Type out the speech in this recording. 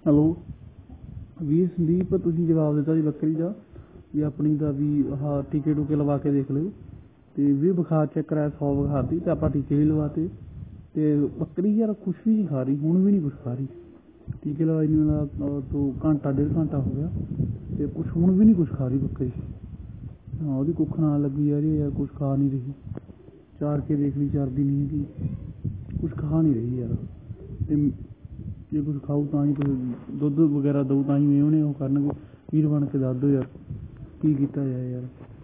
Hello ਵੀਰ ਸੰਦੀਪ, ਤੁਸੀਂ ਜਵਾਬ ਦਿੱਤਾ ਜੀ ਬੱਕਰੀ ਦਾ ਵੀ ਆਪਣੀ ਦਾ ਵੀ ਆਹ ਟੀਕੇ ਟੂਕੇ ਲਵਾ ਕੇ ਦੇਖ ਲਿਓ। ਅਤੇ ਵੀ ਬੁਖਾਰ ਚੈੱਕ ਕਰਾਇਆ 100 ਬੁਖਾਰ ਸੀ ਅਤੇ ਆਪਾਂ ਟੀਕੇ ਵੀ ਲਵਾਤੇ ਅਤੇ ਬੱਕਰੀ ਯਾਰ ਕੁਛ ਵੀ ਨਹੀਂ ਖਾ ਰਹੀ, ਹੁਣ ਵੀ ਨਹੀਂ ਕੁਛ ਖਾ ਰਹੀ। ਟੀਕੇ ਲਵਾਈ ਨੂੰ ਤੋਂ ਘੰਟਾ 1.5 ਘੰਟਾ ਹੋ ਗਿਆ ਅਤੇ ਕੁਛ ਹੁਣ ਵੀ ਨਹੀਂ ਕੁਛ ਖਾ ਰਹੀ ਬੱਕਰੀ। ਹਾਂ ਉਹਦੀ ਕੁੱਖ ਨਾਲ ਲੱਗੀ ਜਾ ਰਹੀ ਯਾਰ, ਕੁਛ ਖਾ ਨਹੀਂ ਰਹੀ। ਚਾਰ ਕੇ ਦੇਖ ਲਈ, ਚਾਰਦੀ ਨਹੀਂ ਹੈਗੀ, ਕੁਛ ਖਾ ਨਹੀਂ ਰਹੀ ਯਾਰ। ਅਤੇ ਜੇ ਕੁਛ ਖਾਊ ਤਾਂ ਹੀ ਦੁੱਧ ਵਗੈਰਾ ਦਊ ਤਾਂ ਹੀ ਉਹਨੇ ਉਹ ਕਰਨਗੇ। ਵੀਰ ਬਣ ਕੇ ਦੱਸ ਦਿਓ ਯਾਰ ਕੀ ਕੀਤਾ ਜਾਏ ਯਾਰ।